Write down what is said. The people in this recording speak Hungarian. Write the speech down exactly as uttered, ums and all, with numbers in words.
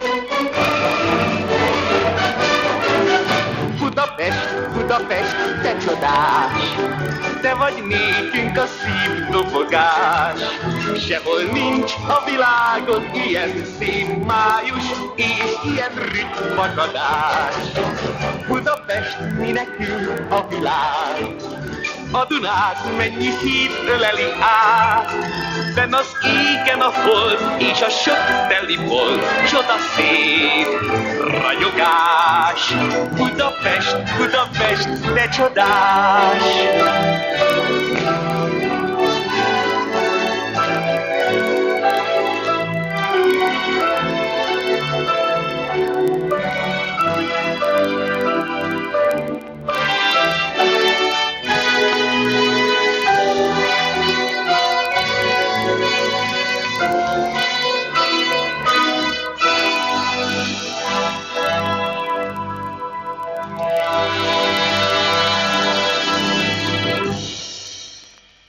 Budapest, Budapest, te csodás! Te vagy nékünk a szívdobogás. Sehol nincs a világon ilyen szép május és ilyen ritmagadás. Budapest, mi nekünk a világ. A Dunát mennyi híd öleli át, benn az égen a hold és a sok teli bolt, csoda szép ragyogás. Budapest, Budapest, de csodás!